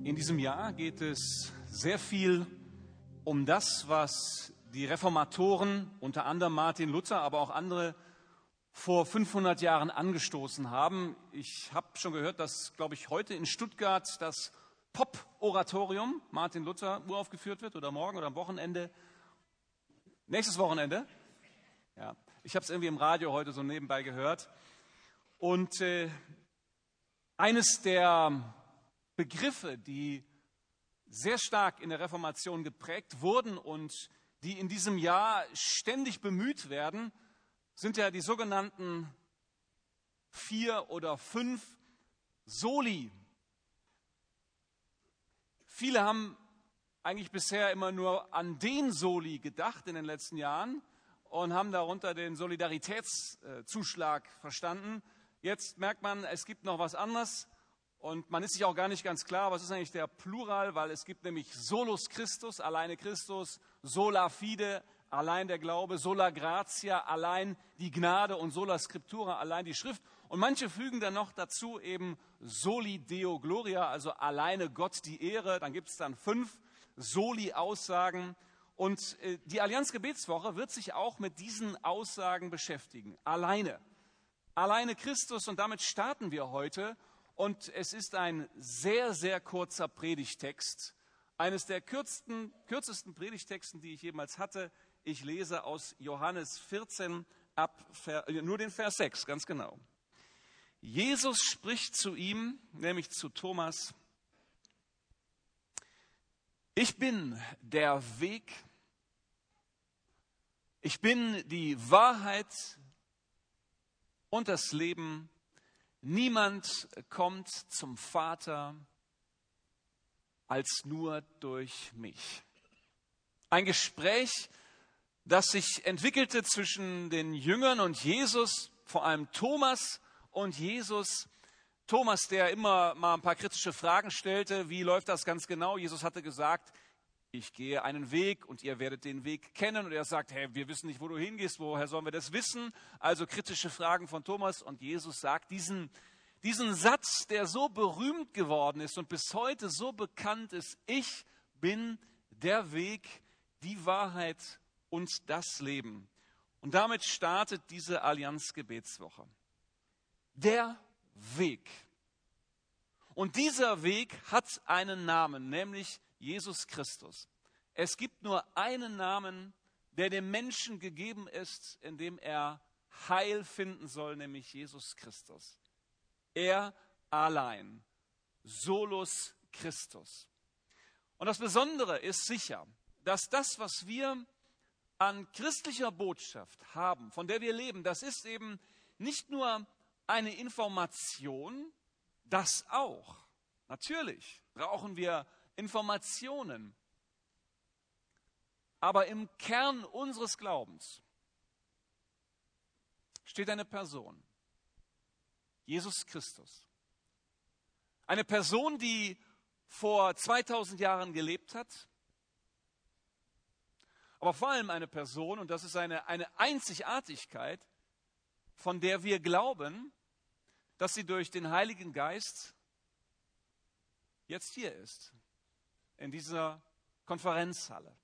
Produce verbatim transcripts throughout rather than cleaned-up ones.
In diesem Jahr geht es sehr viel um das, was die Reformatoren, unter anderem Martin Luther, aber auch andere vor fünfhundert Jahren angestoßen haben. Ich habe schon gehört, dass, glaube ich, heute in Stuttgart das Pop-Oratorium Martin Luther uraufgeführt wird oder morgen oder am Wochenende. Nächstes Wochenende. Ja, ich habe es irgendwie im Radio heute so nebenbei gehört. Und äh, eines der Begriffe, die sehr stark in der Reformation geprägt wurden und die in diesem Jahr ständig bemüht werden, sind ja die sogenannten vier oder fünf Soli. Viele haben eigentlich bisher immer nur an den Soli gedacht in den letzten Jahren und haben darunter den Solidaritätszuschlag verstanden. Jetzt merkt man, es gibt noch was anderes. Und man ist sich auch gar nicht ganz klar, was ist eigentlich der Plural, weil es gibt nämlich Solus Christus, alleine Christus, sola fide, allein der Glaube, sola gratia, allein die Gnade und sola scriptura, allein die Schrift. Und manche fügen dann noch dazu eben soli deo gloria, also alleine Gott die Ehre. Dann gibt es dann fünf Soli-Aussagen. Und die Allianz-Gebetswoche wird sich auch mit diesen Aussagen beschäftigen. Alleine. Alleine Christus, und damit starten wir heute. Und es ist ein sehr, sehr kurzer Predigtext, eines der kürzesten, kürzesten Predigtexten, die ich jemals hatte. Ich lese aus Johannes vierzehn, ab, nur den Vers sechs, ganz genau. Jesus spricht zu ihm, nämlich zu Thomas: Ich bin der Weg, ich bin die Wahrheit und das Leben. Niemand kommt zum Vater als nur durch mich. Ein Gespräch, das sich entwickelte zwischen den Jüngern und Jesus, vor allem Thomas und Jesus. Thomas, der immer mal ein paar kritische Fragen stellte, wie läuft das ganz genau? Jesus hatte gesagt, ich gehe einen Weg und ihr werdet den Weg kennen. Und er sagt, hey, wir wissen nicht, wo du hingehst, woher sollen wir das wissen? Also kritische Fragen von Thomas, und Jesus sagt diesen, diesen Satz, der so berühmt geworden ist und bis heute so bekannt ist: Ich bin der Weg, die Wahrheit und das Leben. Und damit startet diese Allianz-Gebetswoche. Der Weg. Und dieser Weg hat einen Namen, nämlich Jesus Christus. Es gibt nur einen Namen, der dem Menschen gegeben ist, in dem er Heil finden soll, nämlich Jesus Christus. Er allein. Solus Christus. Und das Besondere ist sicher, dass das, was wir an christlicher Botschaft haben, von der wir leben, das ist eben nicht nur eine Information, das auch. Natürlich brauchen wir Informationen. Aber im Kern unseres Glaubens steht eine Person, Jesus Christus. Eine Person, die vor zweitausend Jahren gelebt hat, aber vor allem eine Person, und das ist eine, eine Einzigartigkeit, von der wir glauben, dass sie durch den Heiligen Geist jetzt hier ist, in dieser Konferenzhalle.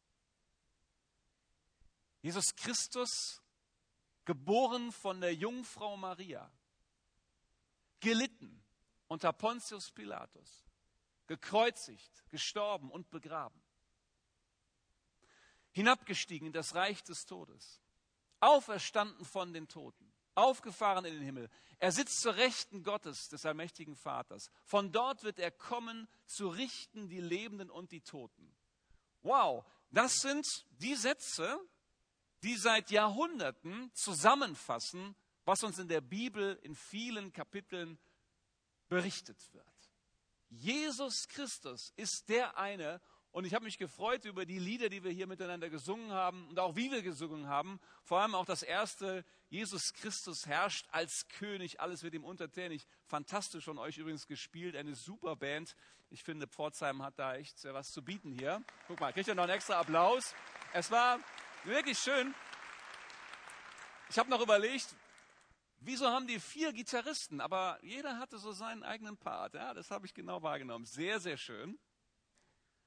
Jesus Christus, geboren von der Jungfrau Maria, gelitten unter Pontius Pilatus, gekreuzigt, gestorben und begraben, hinabgestiegen in das Reich des Todes, auferstanden von den Toten, aufgefahren in den Himmel. Er sitzt zur Rechten Gottes, des allmächtigen Vaters. Von dort wird er kommen, zu richten die Lebenden und die Toten. Wow, das sind die Sätze, die seit Jahrhunderten zusammenfassen, was uns in der Bibel in vielen Kapiteln berichtet wird. Jesus Christus ist der eine. Und ich habe mich gefreut über die Lieder, die wir hier miteinander gesungen haben und auch wie wir gesungen haben. Vor allem auch das erste, Jesus Christus herrscht als König, alles wird ihm untertänig. Fantastisch von euch übrigens gespielt, eine super Band. Ich finde, Pforzheim hat da echt was zu bieten hier. Guck mal, kriegt ihr noch einen extra Applaus. Es war wirklich schön. Ich habe noch überlegt, wieso haben die vier Gitarristen, aber jeder hatte so seinen eigenen Part. Ja, das habe ich genau wahrgenommen. Sehr, sehr schön.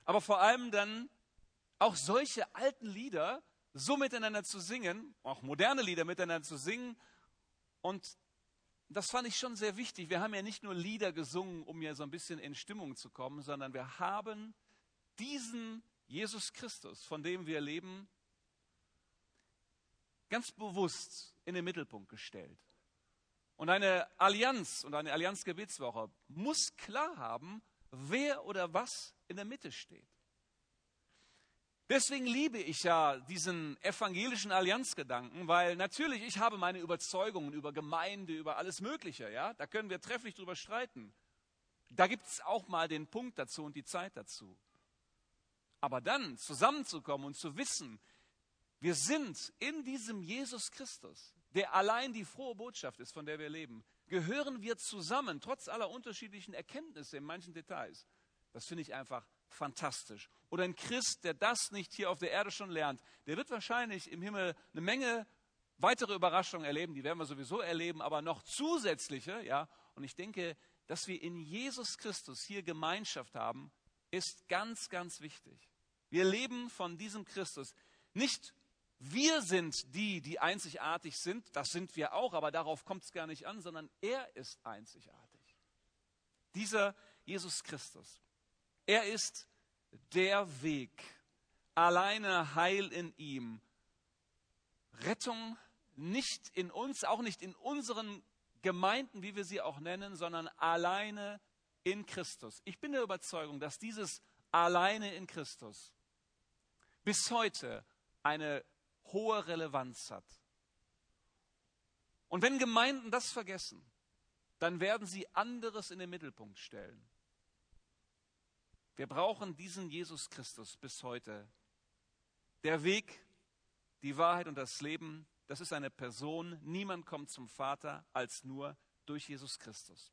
aber vor allem dann auch solche alten Lieder so miteinander zu singen, auch moderne Lieder miteinander zu singen. Und das fand ich schon sehr wichtig. Wir haben ja nicht nur Lieder gesungen, um ja so ein bisschen in Stimmung zu kommen, sondern wir haben diesen Jesus Christus, von dem wir leben, ganz bewusst in den Mittelpunkt gestellt. Und eine Allianz und eine Allianzgebetswoche muss klar haben, wer oder was in der Mitte steht. Deswegen liebe ich ja diesen evangelischen Allianzgedanken, weil natürlich, ich habe meine Überzeugungen über Gemeinde, über alles Mögliche, ja, da können wir trefflich drüber streiten. Da gibt es auch mal den Punkt dazu und die Zeit dazu. Aber dann zusammenzukommen und zu wissen, wir sind in diesem Jesus Christus, der allein die frohe Botschaft ist, von der wir leben, gehören wir zusammen, trotz aller unterschiedlichen Erkenntnisse in manchen Details. Das finde ich einfach fantastisch. Oder ein Christ, der das nicht hier auf der Erde schon lernt, der wird wahrscheinlich im Himmel eine Menge weitere Überraschungen erleben, die werden wir sowieso erleben, aber noch zusätzliche, ja. Und ich denke, dass wir in Jesus Christus hier Gemeinschaft haben, ist ganz, ganz wichtig. Wir leben von diesem Christus. Nicht wir sind die, die einzigartig sind, das sind wir auch, aber darauf kommt es gar nicht an, sondern er ist einzigartig. Dieser Jesus Christus. Er ist der Weg, alleine Heil in ihm. Rettung nicht in uns, auch nicht in unseren Gemeinden, wie wir sie auch nennen, sondern alleine in Christus. Ich bin der Überzeugung, dass dieses alleine in Christus bis heute eine hohe Relevanz hat. Und wenn Gemeinden das vergessen, dann werden sie anderes in den Mittelpunkt stellen. Wir brauchen diesen Jesus Christus bis heute. Der Weg, die Wahrheit und das Leben, das ist eine Person. Niemand kommt zum Vater als nur durch Jesus Christus.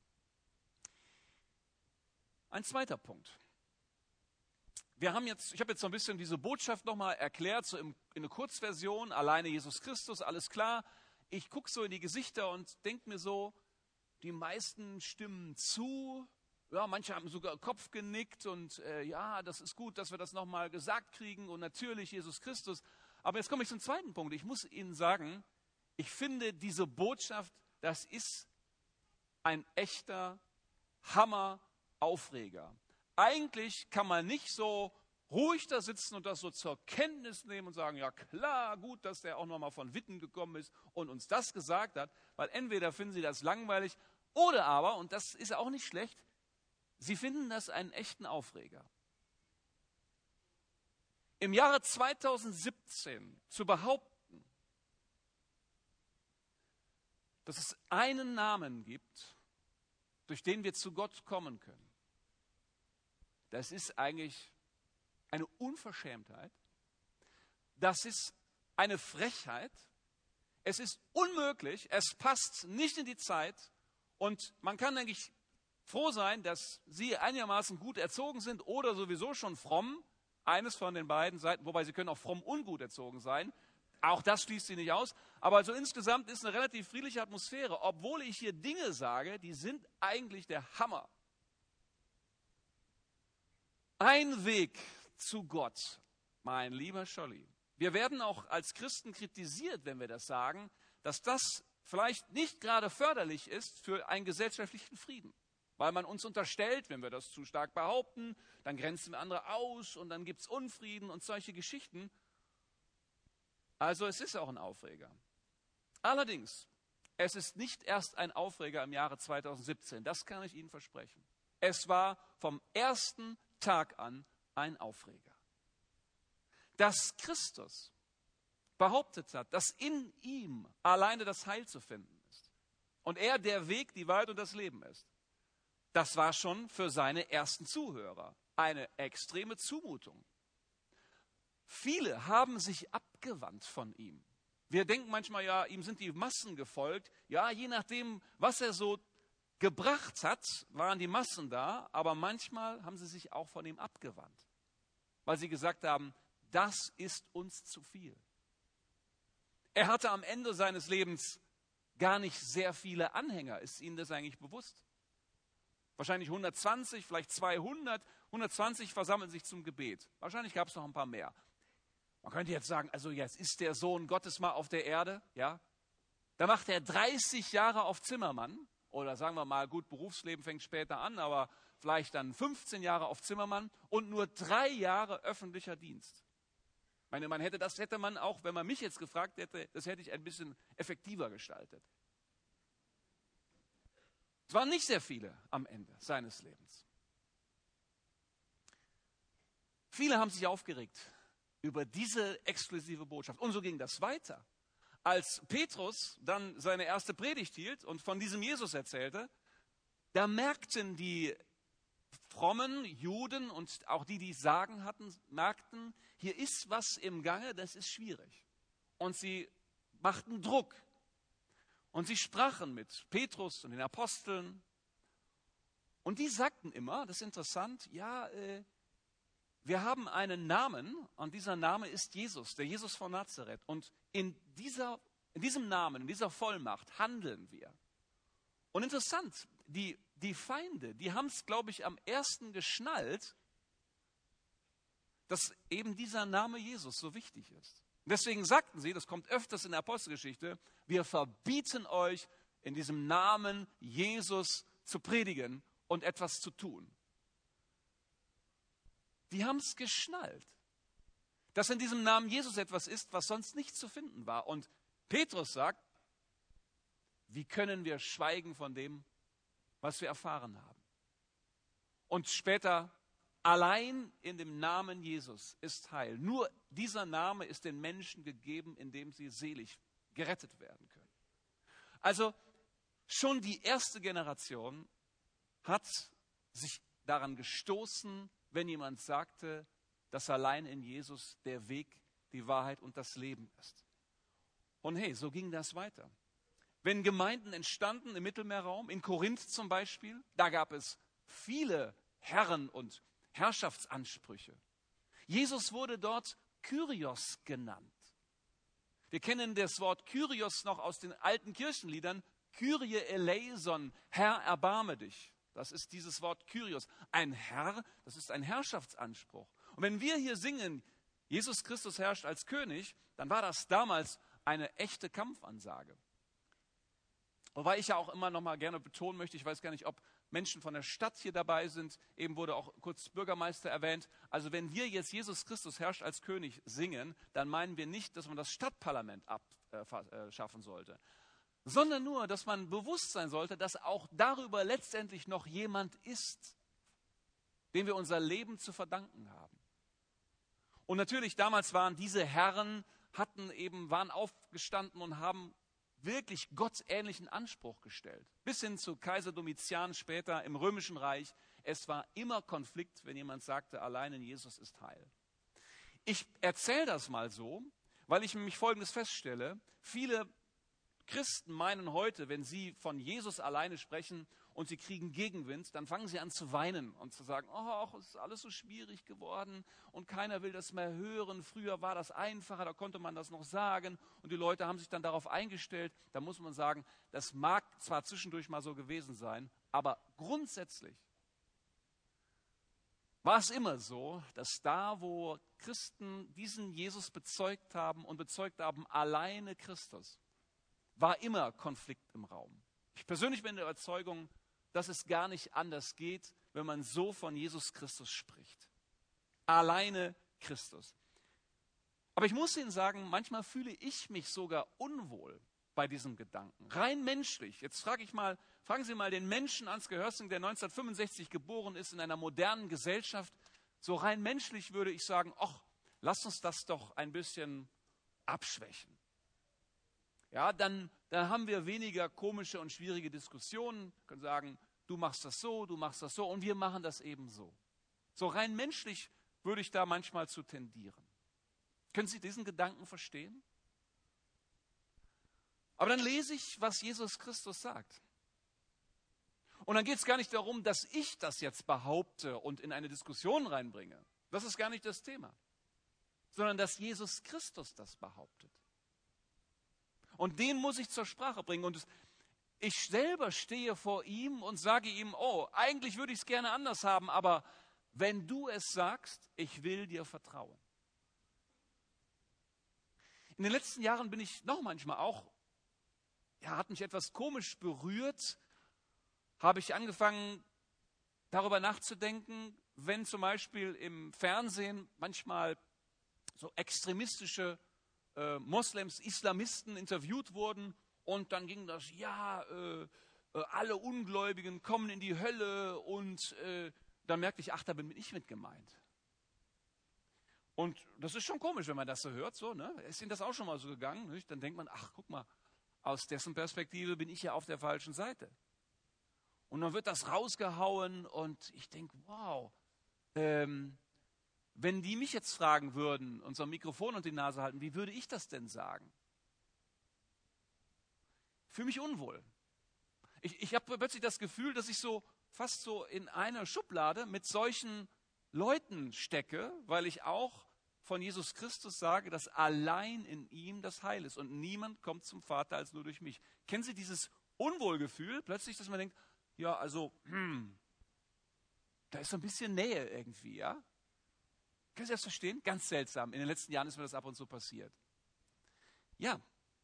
Ein zweiter Punkt. Wir haben jetzt, ich habe jetzt so ein bisschen diese Botschaft nochmal erklärt, so in, in einer Kurzversion, alleine Jesus Christus, alles klar. Ich gucke so in die Gesichter und denke mir so, die meisten stimmen zu. Ja, manche haben sogar Kopf genickt und äh, ja, das ist gut, dass wir das nochmal gesagt kriegen und natürlich Jesus Christus. Aber jetzt komme ich zum zweiten Punkt. Ich muss Ihnen sagen, ich finde diese Botschaft, das ist ein echter Hammer-Aufreger. Eigentlich kann man nicht so ruhig da sitzen und das so zur Kenntnis nehmen und sagen, ja klar, gut, dass der auch nochmal von Witten gekommen ist und uns das gesagt hat, weil entweder finden Sie das langweilig oder aber, und das ist auch nicht schlecht, Sie finden das einen echten Aufreger. Im Jahre zweitausendsiebzehn zu behaupten, dass es einen Namen gibt, durch den wir zu Gott kommen können, das ist eigentlich eine Unverschämtheit. Das ist eine Frechheit. Es ist unmöglich. Es passt nicht in die Zeit. Und man kann eigentlich froh sein, dass Sie einigermaßen gut erzogen sind oder sowieso schon fromm. Eines von den beiden Seiten, wobei Sie können auch fromm ungut erzogen sein. Auch das schließt Sie nicht aus. Aber also insgesamt ist eine relativ friedliche Atmosphäre, obwohl ich hier Dinge sage, die sind eigentlich der Hammer. Ein Weg zu Gott, mein lieber Scholli. Wir werden auch als Christen kritisiert, wenn wir das sagen, dass das vielleicht nicht gerade förderlich ist für einen gesellschaftlichen Frieden. Weil man uns unterstellt, wenn wir das zu stark behaupten, dann grenzen wir andere aus und dann gibt es Unfrieden und solche Geschichten. Also es ist auch ein Aufreger. Allerdings, es ist nicht erst ein Aufreger im Jahre zweitausendsiebzehn, das kann ich Ihnen versprechen. Es war vom ersten Tag an ein Aufreger. Dass Christus behauptet hat, dass in ihm alleine das Heil zu finden ist und er der Weg, die Wahrheit und das Leben ist, das war schon für seine ersten Zuhörer eine extreme Zumutung. Viele haben sich abgewandt von ihm. Wir denken manchmal, ja, ihm sind die Massen gefolgt. Ja, je nachdem, was er so gebracht hat, waren die Massen da, aber manchmal haben sie sich auch von ihm abgewandt, weil sie gesagt haben, das ist uns zu viel. Er hatte am Ende seines Lebens gar nicht sehr viele Anhänger. Ist Ihnen das eigentlich bewusst? Wahrscheinlich hundertzwanzig, vielleicht zweihundert. hundertzwanzig versammeln sich zum Gebet. Wahrscheinlich gab es noch ein paar mehr. Man könnte jetzt sagen, also jetzt ist der Sohn Gottes mal auf der Erde. Ja? Da macht er dreißig Jahre auf Zimmermann. Oder sagen wir mal, gut, Berufsleben fängt später an, aber vielleicht dann fünfzehn Jahre auf Zimmermann und nur drei Jahre öffentlicher Dienst. Ich meine, man hätte, das hätte man auch, wenn man mich jetzt gefragt hätte, das hätte ich ein bisschen effektiver gestaltet. Es waren nicht sehr viele am Ende seines Lebens. Viele haben sich aufgeregt über diese exklusive Botschaft. Und so ging das weiter. Als Petrus dann seine erste Predigt hielt und von diesem Jesus erzählte, da merkten die frommen Juden und auch die, die Sagen hatten, merkten, hier ist was im Gange, das ist schwierig. Und sie machten Druck. Und sie sprachen mit Petrus und den Aposteln. Und die sagten immer, das ist interessant, ja, äh, wir haben einen Namen und dieser Name ist Jesus, der Jesus von Nazareth. Und in, dieser, in diesem Namen, in dieser Vollmacht handeln wir. Und interessant, die, die Feinde, die haben es, glaube ich, am ersten geschnallt, dass eben dieser Name Jesus so wichtig ist. Deswegen sagten sie, das kommt öfters in der Apostelgeschichte, wir verbieten euch, in diesem Namen Jesus zu predigen und etwas zu tun. Die haben es geschnallt, dass in diesem Namen Jesus etwas ist, was sonst nicht zu finden war. Und Petrus sagt, wie können wir schweigen von dem, was wir erfahren haben? Und später, allein in dem Namen Jesus ist Heil. Nur dieser Name ist den Menschen gegeben, indem sie selig gerettet werden können. Also schon die erste Generation hat sich daran gestoßen, wenn jemand sagte, dass allein in Jesus der Weg, die Wahrheit und das Leben ist. Und hey, so ging das weiter. Wenn Gemeinden entstanden im Mittelmeerraum, in Korinth zum Beispiel, da gab es viele Herren- und Herrschaftsansprüche. Jesus wurde dort Kyrios genannt. Wir kennen das Wort Kyrios noch aus den alten Kirchenliedern. Kyrie eleison, Herr, erbarme dich. Das ist dieses Wort Kyrios. Ein Herr, das ist ein Herrschaftsanspruch. Und wenn wir hier singen, Jesus Christus herrscht als König, dann war das damals eine echte Kampfansage. Wobei ich ja auch immer noch mal gerne betonen möchte, ich weiß gar nicht, ob Menschen von der Stadt hier dabei sind, eben wurde auch kurz Bürgermeister erwähnt. Also wenn wir jetzt Jesus Christus herrscht als König singen, dann meinen wir nicht, dass man das Stadtparlament abschaffen sollte, sondern nur, dass man bewusst sein sollte, dass auch darüber letztendlich noch jemand ist, dem wir unser Leben zu verdanken haben. Und natürlich damals waren diese Herren, hatten eben, waren aufgestanden und haben wirklich gottähnlichen Anspruch gestellt. Bis hin zu Kaiser Domitian später im Römischen Reich. Es war immer Konflikt, wenn jemand sagte, allein in Jesus ist Heil. Ich erzähle das mal so, weil ich nämlich Folgendes feststelle. Viele Christen meinen heute, wenn sie von Jesus alleine sprechen und sie kriegen Gegenwind, dann fangen sie an zu weinen und zu sagen, oh, es ist alles so schwierig geworden und keiner will das mehr hören. Früher war das einfacher, da konnte man das noch sagen und die Leute haben sich dann darauf eingestellt. Da muss man sagen, das mag zwar zwischendurch mal so gewesen sein, aber grundsätzlich war es immer so, dass da, wo Christen diesen Jesus bezeugt haben und bezeugt haben, alleine Christus, war immer Konflikt im Raum. Ich persönlich bin der Überzeugung, dass es gar nicht anders geht, wenn man so von Jesus Christus spricht. Alleine Christus. Aber ich muss Ihnen sagen, manchmal fühle ich mich sogar unwohl bei diesem Gedanken. Rein menschlich. Jetzt frage ich mal, fragen Sie mal den Menschen Ansgar Hörsing, der neunzehnhundertfünfundsechzig geboren ist in einer modernen Gesellschaft. So rein menschlich würde ich sagen, ach, lass uns das doch ein bisschen abschwächen. Ja, dann, dann haben wir weniger komische und schwierige Diskussionen, können sagen, du machst das so, du machst das so und wir machen das eben so. So rein menschlich würde ich da manchmal zu tendieren. Können Sie diesen Gedanken verstehen? Aber dann lese ich, was Jesus Christus sagt. Und dann geht es gar nicht darum, dass ich das jetzt behaupte und in eine Diskussion reinbringe. Das ist gar nicht das Thema. Sondern dass Jesus Christus das behauptet. Und den muss ich zur Sprache bringen. Und ich selber stehe vor ihm und sage ihm, oh, eigentlich würde ich es gerne anders haben, aber wenn du es sagst, ich will dir vertrauen. In den letzten Jahren bin ich noch manchmal auch, ja, hat mich etwas komisch berührt, habe ich angefangen, darüber nachzudenken, wenn zum Beispiel im Fernsehen manchmal so extremistische äh, Moslems, Islamisten interviewt wurden und dann ging das, ja, äh, äh, alle Ungläubigen kommen in die Hölle und äh, dann merkte ich, ach, da bin ich mit gemeint. Und das ist schon komisch, wenn man das so hört, so, ne? Ist Ihnen das auch schon mal so gegangen? Nicht? Dann denkt man, ach, guck mal, aus dessen Perspektive bin ich ja auf der falschen Seite. Und dann wird das rausgehauen und ich denke, wow, ähm, wenn die mich jetzt fragen würden und so ein Mikrofon unter die Nase halten, wie würde ich das denn sagen? Ich fühle mich unwohl. Ich, ich habe plötzlich das Gefühl, dass ich so fast so in einer Schublade mit solchen Leuten stecke, weil ich auch von Jesus Christus sage, dass allein in ihm das Heil ist und niemand kommt zum Vater als nur durch mich. Kennen Sie dieses Unwohlgefühl plötzlich, dass man denkt, ja, also, hm, da ist so ein bisschen Nähe irgendwie, ja? Können Sie das verstehen? Ganz seltsam. In den letzten Jahren ist mir das ab und zu passiert. Ja.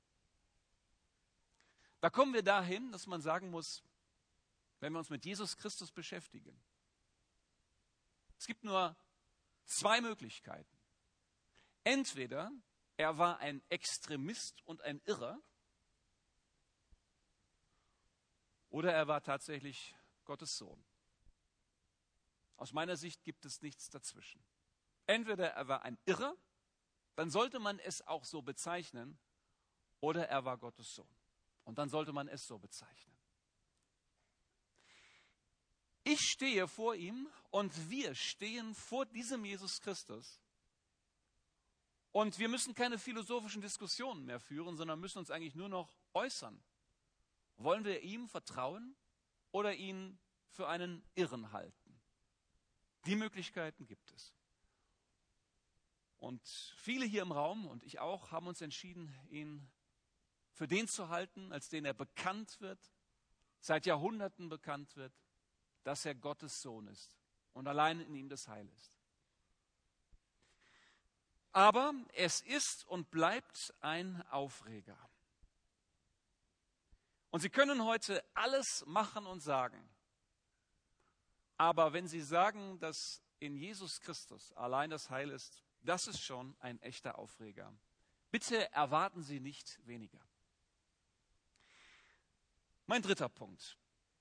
Da kommen wir dahin, dass man sagen muss, wenn wir uns mit Jesus Christus beschäftigen, es gibt nur zwei Möglichkeiten. Entweder er war ein Extremist und ein Irrer, oder er war tatsächlich Gottes Sohn. Aus meiner Sicht gibt es nichts dazwischen. Entweder er war ein Irrer, dann sollte man es auch so bezeichnen, oder er war Gottes Sohn. Und dann sollte man es so bezeichnen. Ich stehe vor ihm und wir stehen vor diesem Jesus Christus. Und wir müssen keine philosophischen Diskussionen mehr führen, sondern müssen uns eigentlich nur noch äußern. Wollen wir ihm vertrauen oder ihn für einen Irren halten? Die Möglichkeiten gibt es. Und viele hier im Raum und ich auch haben uns entschieden, ihn für den zu halten, als den er bekannt wird, seit Jahrhunderten bekannt wird, dass er Gottes Sohn ist und allein in ihm das Heil ist. Aber es ist und bleibt ein Aufreger. Und Sie können heute alles machen und sagen. Aber wenn Sie sagen, dass in Jesus Christus allein das Heil ist, das ist schon ein echter Aufreger. Bitte erwarten Sie nicht weniger. Mein dritter Punkt.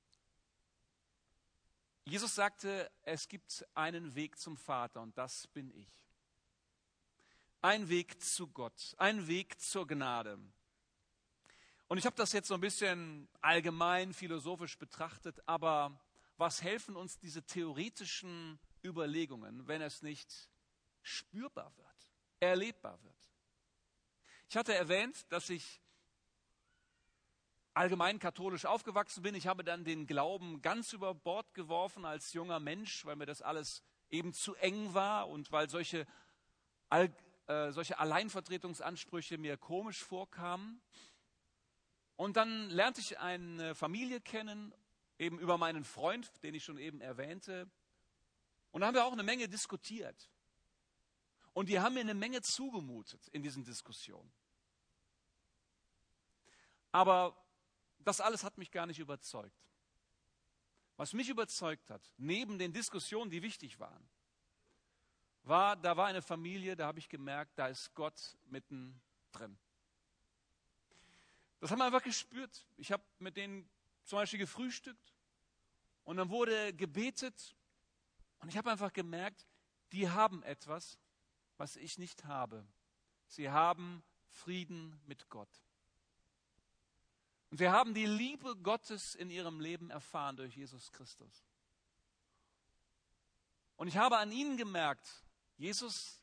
Jesus sagte, es gibt einen Weg zum Vater und das bin ich. Ein Weg zu Gott, ein Weg zur Gnade. Und ich habe das jetzt so ein bisschen allgemein philosophisch betrachtet, aber was helfen uns diese theoretischen Überlegungen, wenn es nicht spürbar wird, erlebbar wird? Ich hatte erwähnt, dass ich allgemein katholisch aufgewachsen bin. Ich habe dann den Glauben ganz über Bord geworfen als junger Mensch, weil mir das alles eben zu eng war und weil solche, All, äh, solche Alleinvertretungsansprüche mir komisch vorkamen. Und dann lernte ich eine Familie kennen, eben über meinen Freund, den ich schon eben erwähnte. Und da haben wir auch eine Menge diskutiert. Und die haben mir eine Menge zugemutet in diesen Diskussionen. Aber das alles hat mich gar nicht überzeugt. Was mich überzeugt hat, neben den Diskussionen, die wichtig waren, war, da war eine Familie, da habe ich gemerkt, da ist Gott mittendrin. Das haben wir einfach gespürt. Ich habe mit denen zum Beispiel gefrühstückt und dann wurde gebetet und ich habe einfach gemerkt, die haben etwas, was ich nicht habe. Sie haben Frieden mit Gott. Und sie haben die Liebe Gottes in ihrem Leben erfahren durch Jesus Christus. Und ich habe an ihnen gemerkt, Jesus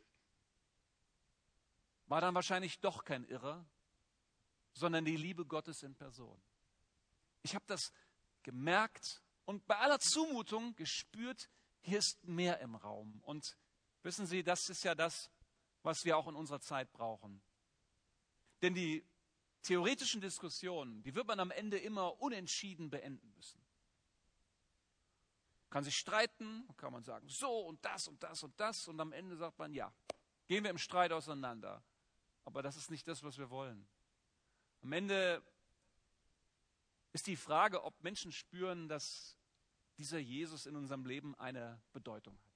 war dann wahrscheinlich doch kein Irrer, sondern die Liebe Gottes in Person. Ich habe das gemerkt und bei aller Zumutung gespürt, hier ist mehr im Raum. Und wissen Sie, das ist ja das, was wir auch in unserer Zeit brauchen. Denn die theoretischen Diskussionen, die wird man am Ende immer unentschieden beenden müssen. Man kann sich streiten, kann man sagen, so und das und das und das, und am Ende sagt man, ja, gehen wir im Streit auseinander. Aber das ist nicht das, was wir wollen. Am Ende ist die Frage, ob Menschen spüren, dass dieser Jesus in unserem Leben eine Bedeutung hat.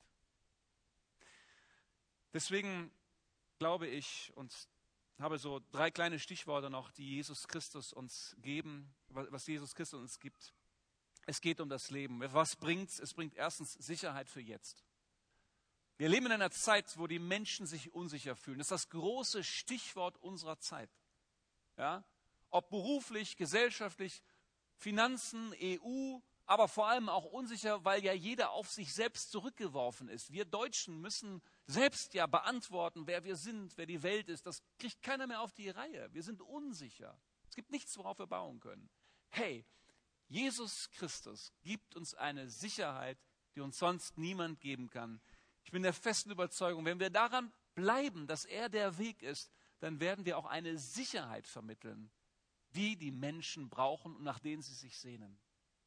Deswegen glaube ich und habe so drei kleine Stichworte noch, die Jesus Christus uns geben, was Jesus Christus uns gibt. Es geht um das Leben. Was bringt's? Es bringt erstens Sicherheit für jetzt. Wir leben in einer Zeit, wo die Menschen sich unsicher fühlen. Das ist das große Stichwort unserer Zeit. Ja? Ob beruflich, gesellschaftlich, Finanzen, E U, aber vor allem auch unsicher, weil ja jeder auf sich selbst zurückgeworfen ist. Wir Deutschen müssen selbst ja beantworten, wer wir sind, wer die Welt ist. Das kriegt keiner mehr auf die Reihe. Wir sind unsicher. Es gibt nichts, worauf wir bauen können. Hey, Jesus Christus gibt uns eine Sicherheit, die uns sonst niemand geben kann. Ich bin der festen Überzeugung, wenn wir daran bleiben, dass er der Weg ist, dann werden wir auch eine Sicherheit vermitteln, die die Menschen brauchen und nach denen sie sich sehnen.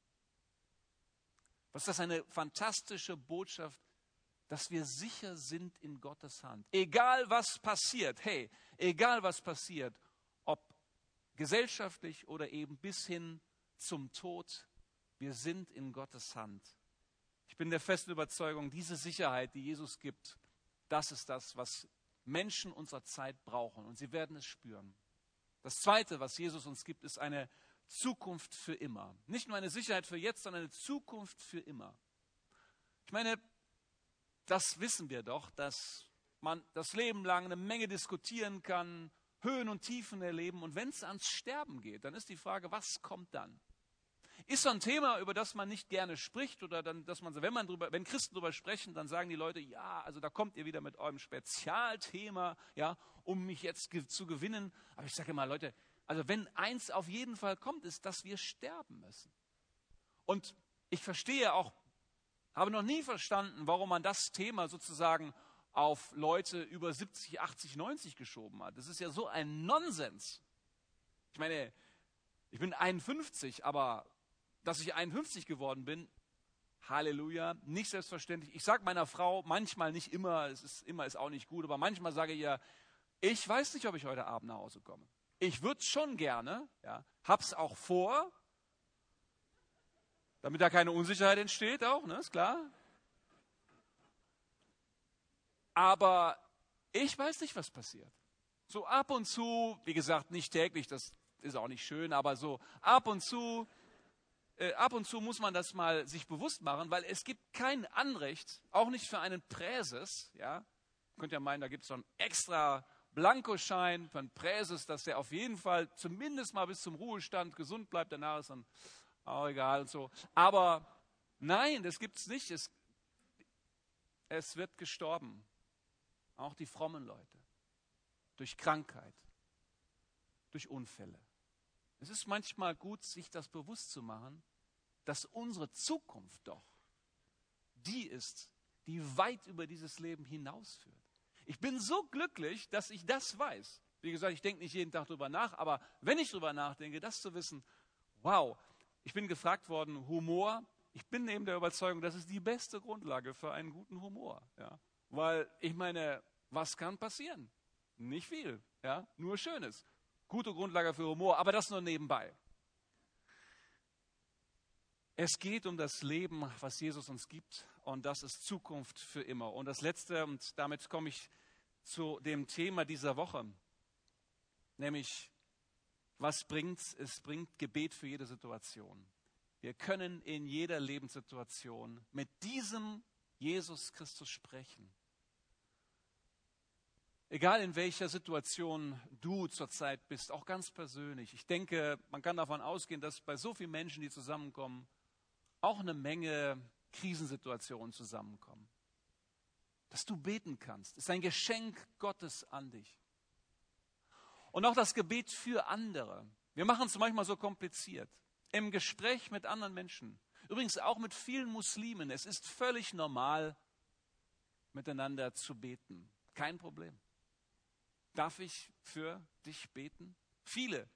Was ist das eine fantastische Botschaft, dass wir sicher sind in Gottes Hand. Egal was passiert, hey, egal was passiert, ob gesellschaftlich oder eben bis hin zum Tod, wir sind in Gottes Hand. Ich bin der festen Überzeugung, diese Sicherheit, die Jesus gibt, das ist das, was Menschen unserer Zeit brauchen und sie werden es spüren. Das Zweite, was Jesus uns gibt, ist eine Zukunft für immer. Nicht nur eine Sicherheit für jetzt, sondern eine Zukunft für immer. Ich meine, das wissen wir doch, dass man das Leben lang eine Menge diskutieren kann, Höhen und Tiefen erleben. Und wenn es ans Sterben geht, dann ist die Frage, was kommt dann? Ist so ein Thema, über das man nicht gerne spricht oder dann, dass man, wenn man drüber, wenn Christen darüber sprechen, dann sagen die Leute, ja, also da kommt ihr wieder mit eurem Spezialthema, ja, um mich jetzt ge- zu gewinnen. Aber ich sage immer, Leute, also wenn eins auf jeden Fall kommt, ist, dass wir sterben müssen. Und ich verstehe auch, habe noch nie verstanden, warum man das Thema sozusagen auf Leute über siebzig, achtzig, neunzig geschoben hat. Das ist ja so ein Nonsens. Ich meine, ich bin einundfünfzig, aber dass ich einundfünfzig geworden bin, Halleluja, nicht selbstverständlich. Ich sage meiner Frau manchmal, nicht immer, es ist immer ist auch nicht gut, aber manchmal sage ich ihr, ich weiß nicht, ob ich heute Abend nach Hause komme. Ich würde es schon gerne, ja, hab's auch vor, damit da keine Unsicherheit entsteht auch, ne, ist klar. Aber ich weiß nicht, was passiert. So ab und zu, wie gesagt, nicht täglich, das ist auch nicht schön, aber so ab und zu, äh, ab und zu muss man das mal sich bewusst machen, weil es gibt kein Anrecht, auch nicht für einen Präses, ja. Ihr könnt ja meinen, da gibt es so einen extra Blankoschein von Präses, dass der auf jeden Fall zumindest mal bis zum Ruhestand gesund bleibt, danach ist dann auch egal und so. Aber nein, das gibt es nicht. Es, es wird gestorben. Auch die frommen Leute. Durch Krankheit. Durch Unfälle. Es ist manchmal gut, sich das bewusst zu machen, dass unsere Zukunft doch die ist, die weit über dieses Leben hinausführt. Ich bin so glücklich, dass ich das weiß. Wie gesagt, ich denke nicht jeden Tag drüber nach, aber wenn ich drüber nachdenke, das zu wissen, wow, ich bin gefragt worden, Humor, ich bin neben der Überzeugung, das ist die beste Grundlage für einen guten Humor. Ja? Weil ich meine, was kann passieren? Nicht viel, ja? Nur Schönes. Gute Grundlage für Humor, aber das nur nebenbei. Es geht um das Leben, was Jesus uns gibt, und das ist Zukunft für immer. Und das Letzte, und damit komme ich zu dem Thema dieser Woche, nämlich, was bringt's? Es bringt Gebet für jede Situation. Wir können in jeder Lebenssituation mit diesem Jesus Christus sprechen. Egal in welcher Situation du zurzeit bist, auch ganz persönlich. Ich denke, man kann davon ausgehen, dass bei so vielen Menschen, die zusammenkommen, auch eine Menge Krisensituationen zusammenkommen. Dass du beten kannst, ist ein Geschenk Gottes an dich. Und auch das Gebet für andere. Wir machen es manchmal so kompliziert. Im Gespräch mit anderen Menschen, übrigens auch mit vielen Muslimen, es ist völlig normal, miteinander zu beten. Kein Problem. Darf ich für dich beten? Viele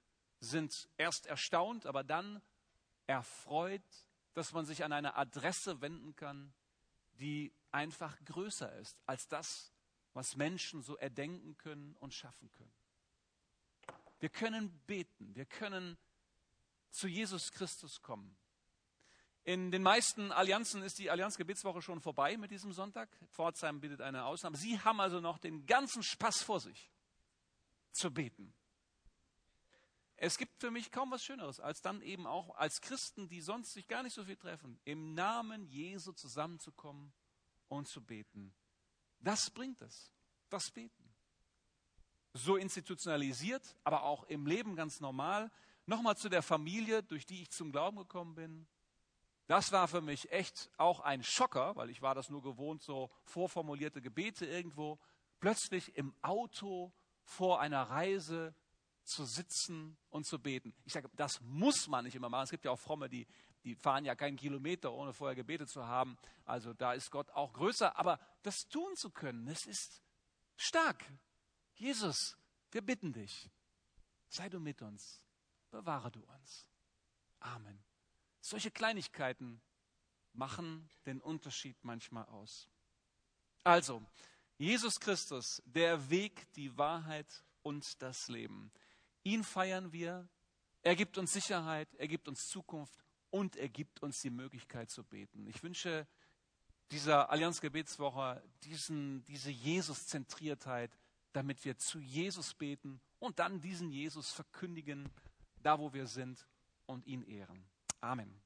sind erst erstaunt, aber dann erfreut, dass man sich an eine Adresse wenden kann, die einfach größer ist als das, was Menschen so erdenken können und schaffen können. Wir können beten, wir können zu Jesus Christus kommen. In den meisten Allianzen ist die Allianz-Gebetswoche schon vorbei mit diesem Sonntag. Pforzheim bietet eine Ausnahme. Sie haben also noch den ganzen Spaß vor sich, zu beten. Es gibt für mich kaum was Schöneres, als dann eben auch als Christen, die sonst sich gar nicht so viel treffen, im Namen Jesu zusammenzukommen und zu beten. Das bringt es, das Beten. So institutionalisiert, aber auch im Leben ganz normal. Nochmal zu der Familie, durch die ich zum Glauben gekommen bin. Das war für mich echt auch ein Schocker, weil ich war das nur gewohnt, so vorformulierte Gebete irgendwo, plötzlich im Auto vor einer Reise zu sitzen und zu beten. Ich sage, das muss man nicht immer machen. Es gibt ja auch Fromme, die, die fahren ja keinen Kilometer, ohne vorher gebetet zu haben. Also da ist Gott auch größer. Aber das tun zu können, das ist stark. Jesus, wir bitten dich, sei du mit uns, bewahre du uns. Amen. Solche Kleinigkeiten machen den Unterschied manchmal aus. Also, Jesus Christus, der Weg, die Wahrheit und das Leben. Ihn feiern wir, er gibt uns Sicherheit, er gibt uns Zukunft und er gibt uns die Möglichkeit zu beten. Ich wünsche dieser Allianz-Gebetswoche diesen, diese Jesus-Zentriertheit, damit wir zu Jesus beten und dann diesen Jesus verkündigen, da wo wir sind und ihn ehren. Amen.